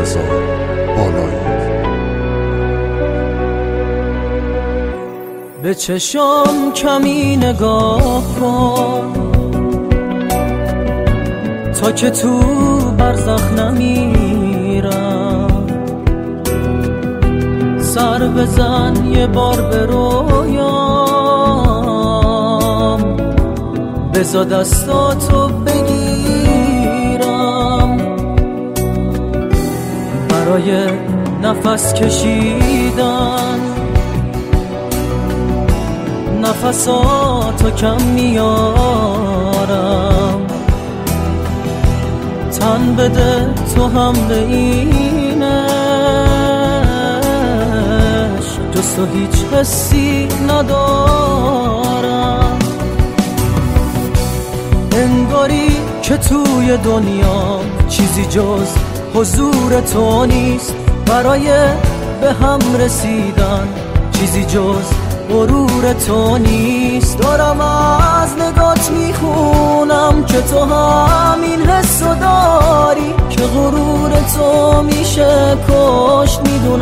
رضا بالایی. به چشام کمی نگاه کن تا که تو برزخ نمیرم، سر بزن یه بار به رویام، بذار دستاتو بگیرم، برای نفس کشیدن نفساتو کم میارم، تن بده تو هم به اینش، جز تو هیچ حسی ندارم. انگاری که توی دنیا چیزی جز حضور تو نیست، برای به هم رسیدن چیزی جز غرور تو نیست. دارم از نگات میخونم که تو همین حسو داری، که غرور تو میشه کشت،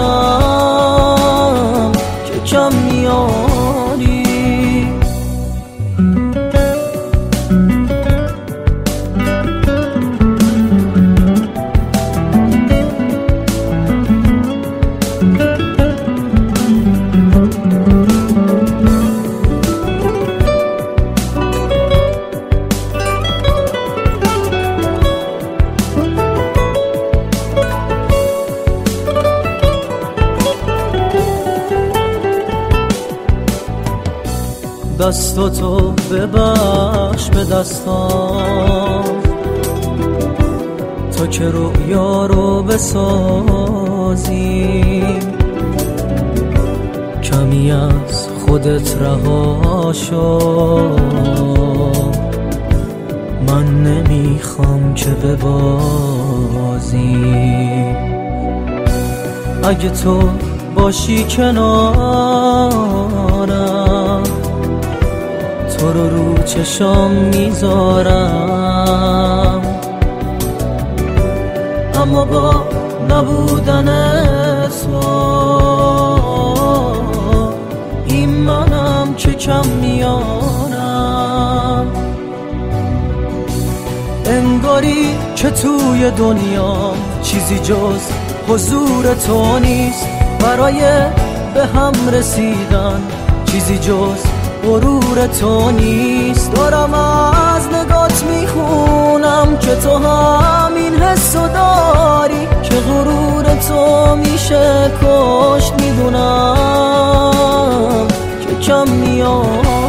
میدونم که کم میاری. دستاتو ببخش به دستام تا که رویا رو بسازیم، کمی از خودت رها شو، من نمیخوام که ببازیم. اگه تو باشی کنارم، تو رو چشام میذارم، اما با نبودن تو این منم که کم میارم. انگاری که توی دنیا چیزی جز حضور تو نیست، برای به هم رسیدن چیزی جز غرور تو نیست. دارم از نگات میخونم که تو همین حسو داری، که غرور تو میشه کشت، میدونم که کم میاد.